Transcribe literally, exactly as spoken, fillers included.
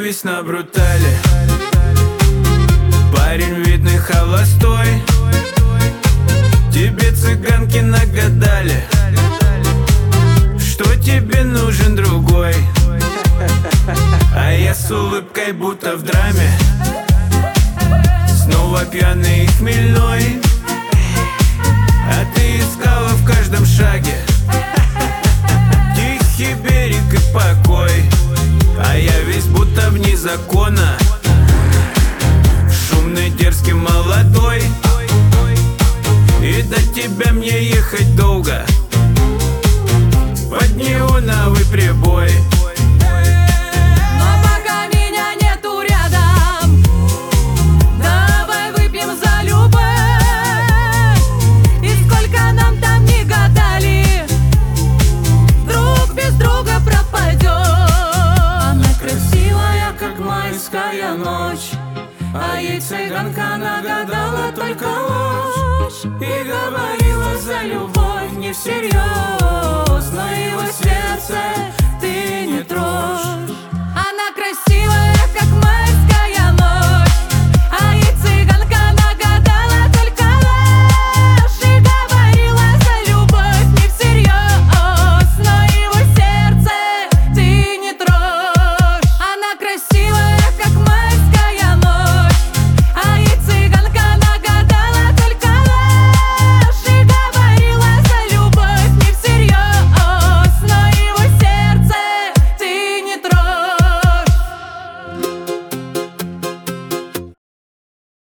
остановись на брутале. Парень видный холостой, тебе цыганки нагадали, что тебе нужен другой. А я с улыбкой, будто в драме, снова пьяный и хмельной. А ты искала в каждом шаге тихий берег и покой. А я весь будто вне закона, шумный, дерзкий, молодой. И до тебя мне ехать долго, под неоновый прибой. Ночь, а ей цыганка нагадала только ложь и говорила за любовь не всерьез, но его сердце ты не трожь.